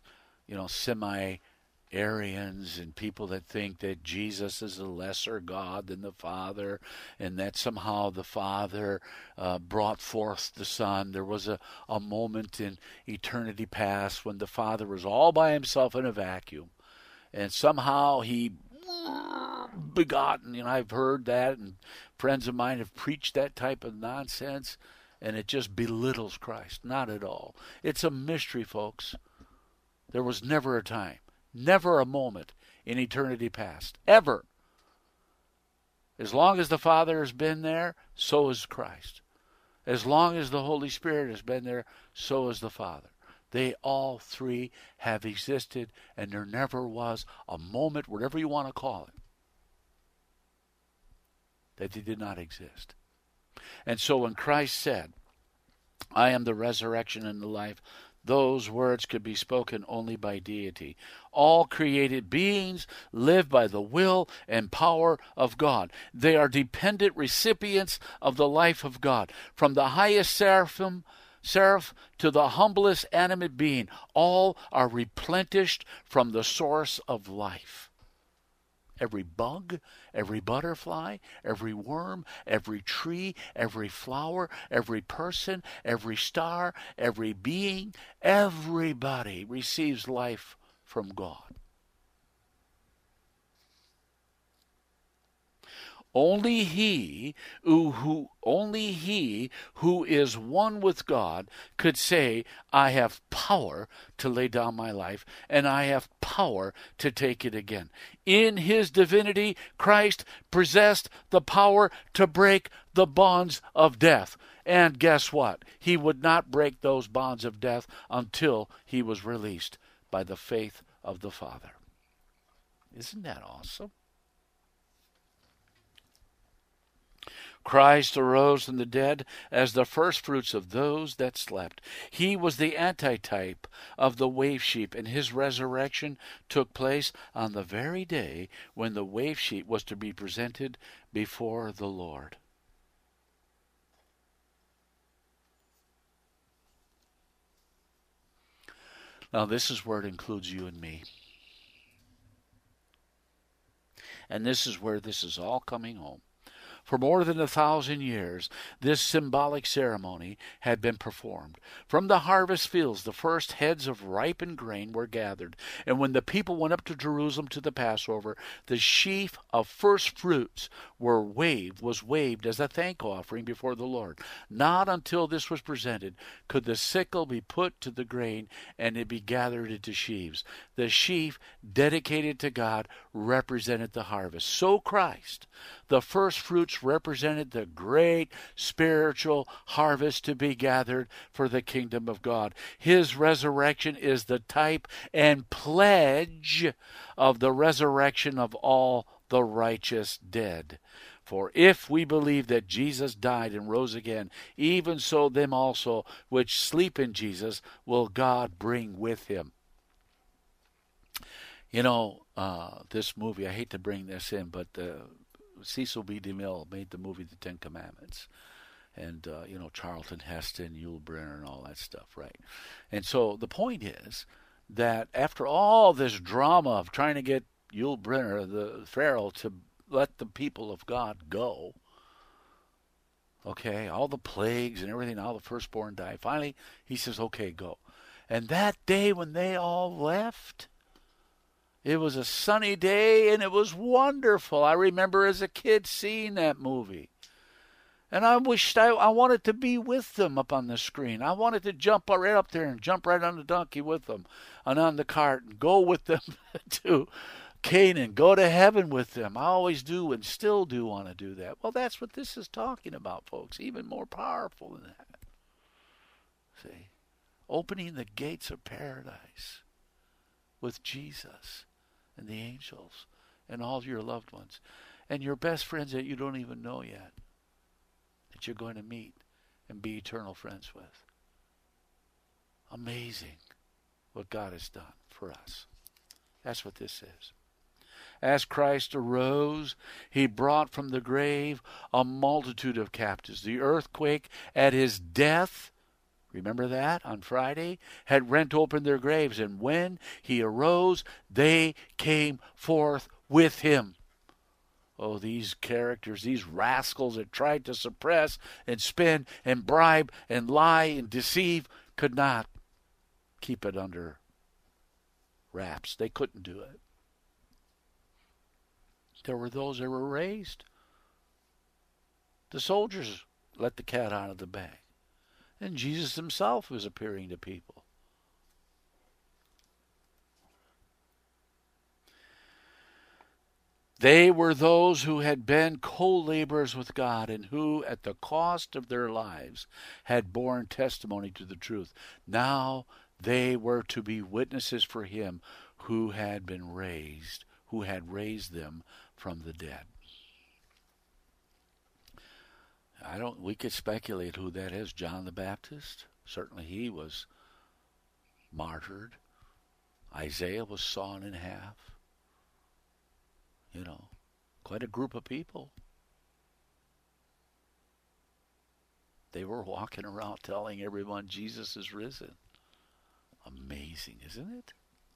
semi-Arians and people that think that Jesus is a lesser God than the Father, and that somehow the Father brought forth the Son. There was a moment in eternity past when the Father was all by himself in a vacuum, and somehow he begotten. I've heard that, and friends of mine have preached that type of nonsense, and it just belittles Christ. Not at all. It's a mystery, folks. There was never a time, never a moment in eternity past, ever. As long as the Father has been there, so is Christ. As long as the Holy Spirit has been there, so is the Father. They all three have existed, and there never was a moment, whatever you want to call it, that they did not exist. And so when Christ said, I am the resurrection and the life, those words could be spoken only by deity. All created beings live by the will and power of God. They are dependent recipients of the life of God. From the highest seraph to the humblest animate being, all are replenished from the source of life. Every bug, every butterfly, every worm, every tree, every flower, every person, every star, every being, everybody receives life from God. Only he who is one with God could say, I have power to lay down my life, and I have power to take it again. In his divinity, Christ possessed the power to break the bonds of death. And guess what? He would not break those bonds of death until he was released by the faith of the Father. Isn't that awesome? Christ arose from the dead as the firstfruits of those that slept. He was the antitype of the wave sheep, and his resurrection took place on the very day when the wave sheep was to be presented before the Lord. Now, this is where it includes you and me. And this is where this is all coming home. For more than 1,000 years, this symbolic ceremony had been performed. From the harvest fields, the first heads of ripened grain were gathered. And when the people went up to Jerusalem to the Passover, the sheaf of first fruits was waved as a thank offering before the Lord. Not until this was presented could the sickle be put to the grain and it be gathered into sheaves. The sheaf dedicated to God represented the harvest. So Christ, the first fruits, represented the great spiritual harvest to be gathered for the kingdom of God. His resurrection is the type and pledge of the resurrection of all the righteous dead. For if we believe that Jesus died and rose again, even so them also which sleep in Jesus will God bring with him. You know, this movie, I hate to bring this in, but Cecil B. DeMille made the movie The Ten Commandments. And, Charlton Heston, Yul Brynner, and all that stuff, right? And so the point is that after all this drama of trying to get Yul Brynner, the Pharaoh, to let the people of God go, okay, all the plagues and everything, all the firstborn died. Finally, he says, okay, go. And that day when they all left, it was a sunny day, and it was wonderful. I remember as a kid seeing that movie. And I wished I wanted to be with them up on the screen. I wanted to jump right up there and jump right on the donkey with them and on the cart and go with them to Canaan, go to heaven with them. I always do and still do want to do that. Well, that's what this is talking about, folks. Even more powerful than that. See? Opening the gates of paradise with Jesus and the angels and all your loved ones and your best friends that you don't even know yet, that you're going to meet and be eternal friends with. Amazing what God has done for us. That's what this is. As Christ arose, he brought from the grave a multitude of captives. The earthquake at his death, remember that on Friday, had rent open their graves, and when he arose, they came forth with him. Oh, these characters, these rascals that tried to suppress and spin and bribe and lie and deceive could not keep it under wraps. They couldn't do it. There were those that were raised. The soldiers let the cat out of the bag. And Jesus himself was appearing to people. They were those who had been co-laborers with God and who, at the cost of their lives, had borne testimony to the truth. Now they were to be witnesses for him who had raised them from the dead. We could speculate who that is. John the Baptist? Certainly he was martyred. Isaiah was sawn in half. Quite a group of people. They were walking around telling everyone Jesus is risen. Amazing, isn't it?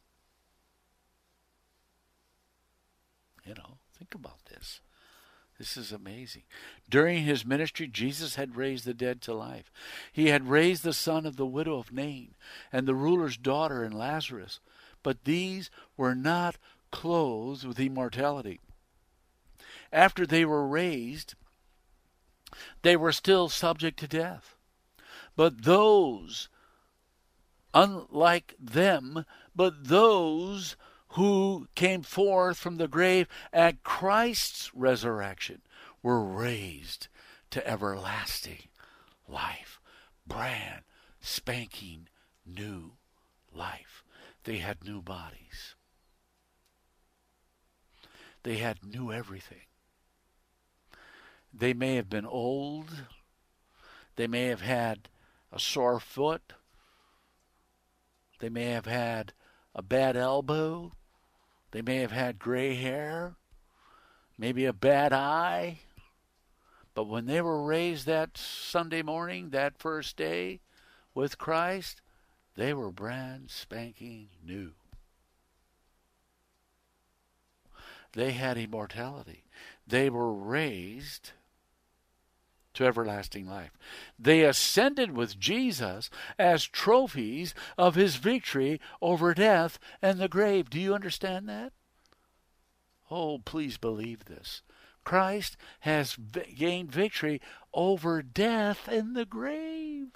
Think about this. This is amazing. During his ministry, Jesus had raised the dead to life. He had raised the son of the widow of Nain and the ruler's daughter and Lazarus. But these were not clothed with immortality. After they were raised, they were still subject to death. But those, unlike them, those who came forth from the grave at Christ's resurrection were raised to everlasting life. Brand spanking new life. They had new bodies. They had new everything. They may have been old. They may have had a sore foot. They may have had a bad elbow. They may have had gray hair. Maybe a bad eye. But when they were raised that Sunday morning, that first day with Christ, they were brand spanking new. They had immortality. They were raised to everlasting life. They ascended with Jesus as trophies of his victory over death and the grave. Do you understand that? Oh, please believe this. Christ has gained victory over death and the grave.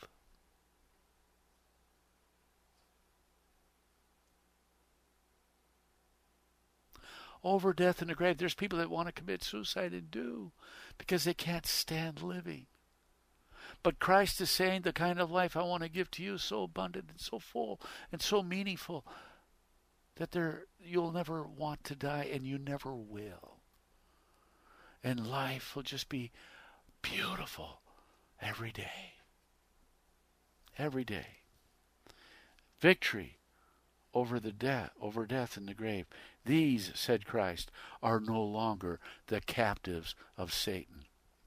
Over death and the grave. There's people that want to commit suicide and do because they can't stand living. But Christ is saying the kind of life I want to give to you is so abundant and so full and so meaningful that you'll never want to die, and you never will. And life will just be beautiful every day. Every day. Victory over death and the grave. These, said Christ, are no longer the captives of Satan.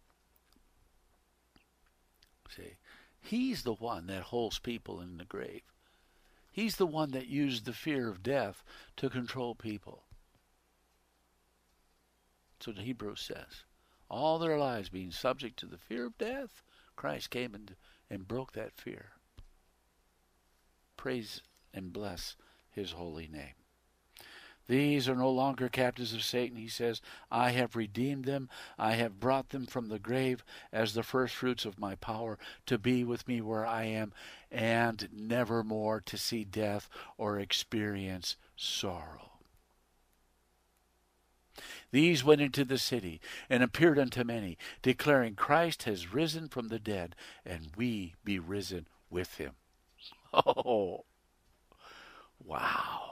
See, he's the one that holds people in the grave. He's the one that used the fear of death to control people. So the Hebrews says, all their lives being subject to the fear of death, Christ came and broke that fear. Praise and bless his holy name. These are no longer captives of Satan, he says. I have redeemed them. I have brought them from the grave as the first fruits of my power to be with me where I am, and never more to see death or experience sorrow. These went into the city and appeared unto many, declaring, Christ has risen from the dead, and we be risen with him. Oh, wow.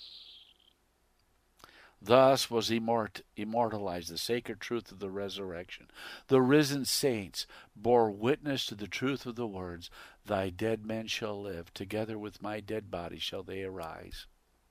Thus was immortalized the sacred truth of the resurrection. The risen saints bore witness to the truth of the words, thy dead men shall live, together with my dead body shall they arise.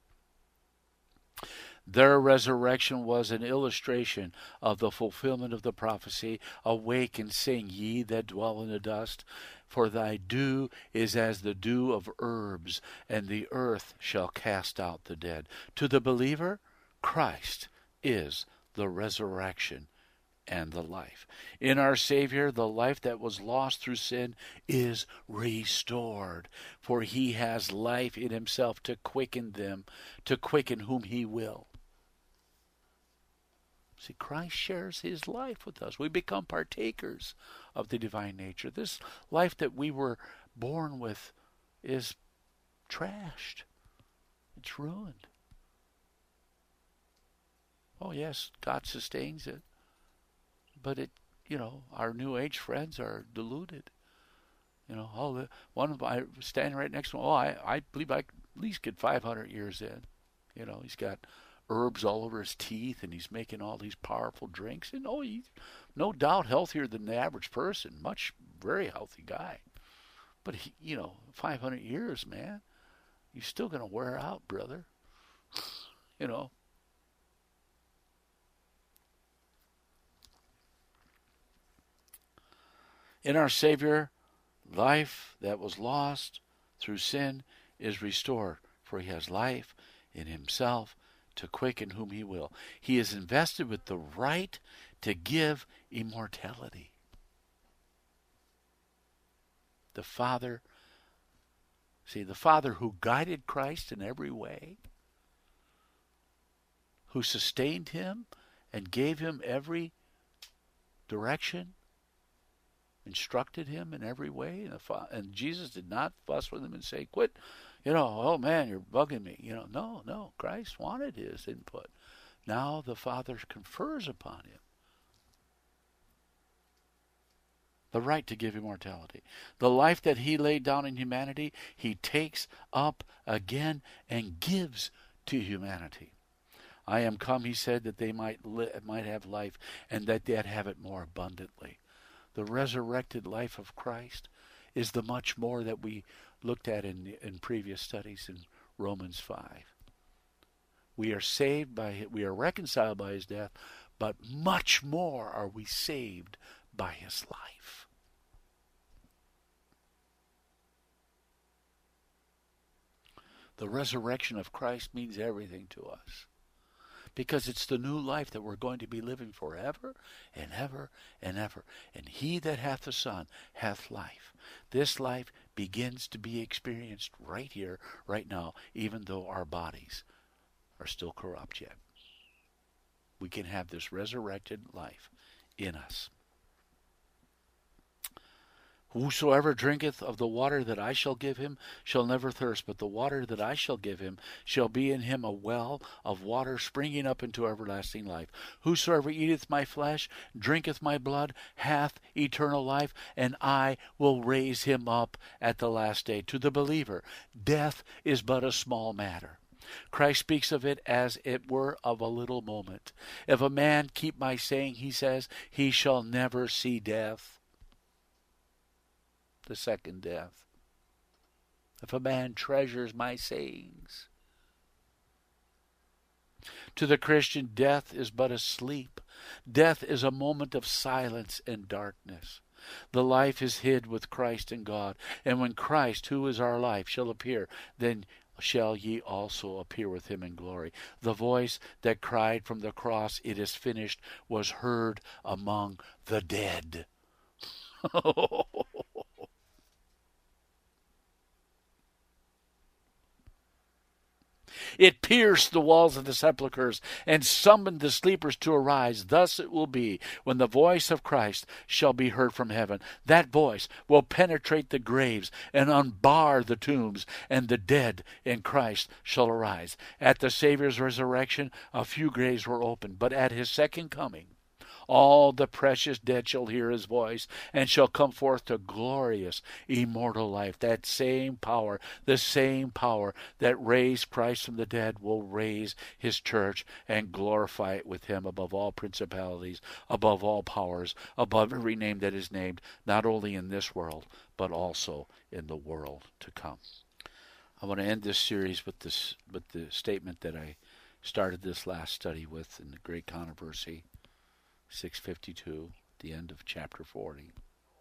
Their resurrection was an illustration of the fulfillment of the prophecy, awake and sing, ye that dwell in the dust, for thy dew is as the dew of herbs, and the earth shall cast out the dead. To the believer, Christ is the resurrection and the life. In our Savior, the life that was lost through sin is restored, for he has life in himself to quicken them, to quicken whom he will. See, Christ shares his life with us. We become partakers of the divine nature. This life that we were born with is trashed. It's ruined. Oh, yes, God sustains it. But our New Age friends are deluded. One of my standing right next to him, I believe I could at least get 500 years in. He's got herbs all over his teeth, and he's making all these powerful drinks. And he's no doubt healthier than the average person. Very healthy guy. But 500 years, man, you're still going to wear out, brother. In our Savior, life that was lost through sin is restored, for he has life in himself to quicken whom he will. He is invested with the right to give immortality. The Father who guided Christ in every way, who sustained him and gave him every direction, instructed him in every way, and Jesus did not fuss with him and say, quit, oh man, you're bugging me. No, Christ wanted his input. Now the Father confers upon him the right to give immortality. The life that he laid down in humanity, he takes up again and gives to humanity. I am come, he said, that they might have life, and that they'd have it more abundantly. The resurrected life of Christ is the much more that we looked at in previous studies in Romans 5. We are saved by we are reconciled by his death, but much more are we saved by his life. The resurrection of Christ means everything to us, because it's the new life that we're going to be living forever and ever and ever. And he that hath the Son hath life. This life begins to be experienced right here, right now, even though our bodies are still corrupt yet. We can have this resurrected life in us. Whosoever drinketh of the water that I shall give him shall never thirst, but the water that I shall give him shall be in him a well of water springing up into everlasting life. Whosoever eateth my flesh, drinketh my blood, hath eternal life, and I will raise him up at the last day. To the believer, death is but a small matter. Christ speaks of it as it were of a little moment. If a man keep my saying, he says, he shall never see death, the second death. If a man treasures my sayings. To the Christian, death is but a sleep. Death is a moment of silence and darkness. The life is hid with Christ in God. And when Christ, who is our life, shall appear, then shall ye also appear with him in glory. The voice that cried from the cross, it is finished, was heard among the dead. It pierced the walls of the sepulchres and summoned the sleepers to arise. Thus it will be when the voice of Christ shall be heard from heaven. That voice will penetrate the graves and unbar the tombs, and the dead in Christ shall arise. At the Savior's resurrection, a few graves were opened, but at his second coming, all the precious dead shall hear his voice, and shall come forth to glorious, immortal life. That same power, the same power that raised Christ from the dead, will raise his church and glorify it with him above all principalities, above all powers, above every name that is named, not only in this world, but also in the world to come. I want to end this series with the statement that I started this last study with in the Great Controversy, 652, the end of chapter 40,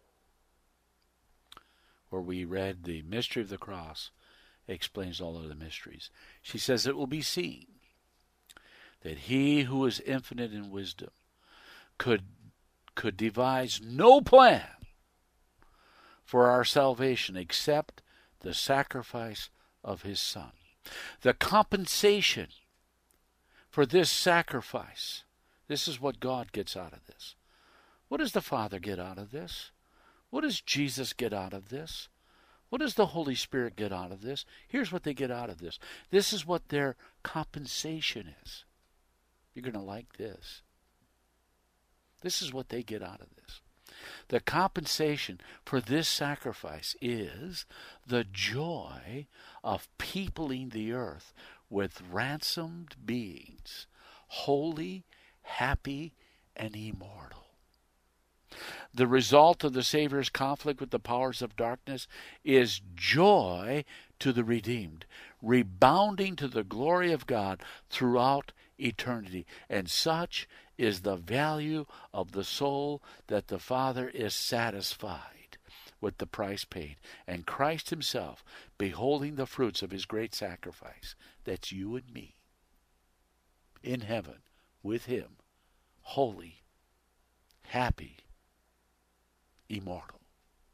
where we read the mystery of the cross explains all of the mysteries. She says, it will be seen that he who is infinite in wisdom could devise no plan for our salvation except the sacrifice of his Son. The compensation for this sacrifice, this is what God gets out of this. What does the Father get out of this? What does Jesus get out of this? What does the Holy Spirit get out of this? Here's what they get out of this. This is what their compensation is. You're going to like this. This is what they get out of this. The compensation for this sacrifice is the joy of peopling the earth with ransomed beings, holy, happy, and immortal. The result of the Savior's conflict with the powers of darkness is joy to the redeemed, rebounding to the glory of God throughout eternity. And such is the value of the soul that the Father is satisfied with the price paid. And Christ himself, beholding the fruits of his great sacrifice, that's you and me, in heaven with him, holy, happy, immortal,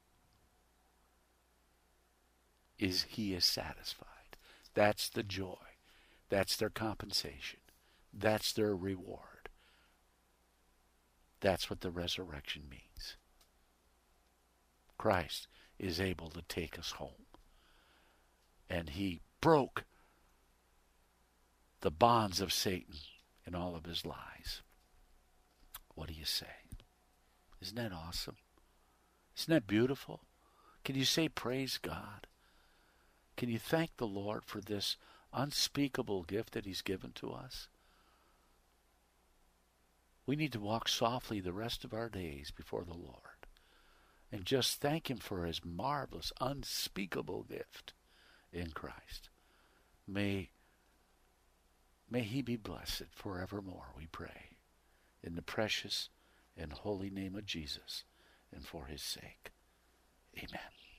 he is satisfied. That's the joy. That's their compensation. That's their reward. That's what the resurrection means. Christ is able to take us home. And he broke the bonds of Satan and all of his lies. What do you say? Isn't that awesome? Isn't that beautiful? Can you say praise God? Can you thank the Lord for this unspeakable gift that he's given to us? We need to walk softly the rest of our days before the Lord and just thank him for his marvelous, unspeakable gift in Christ. May he be blessed forevermore, we pray, in the precious and holy name of Jesus and for his sake. Amen.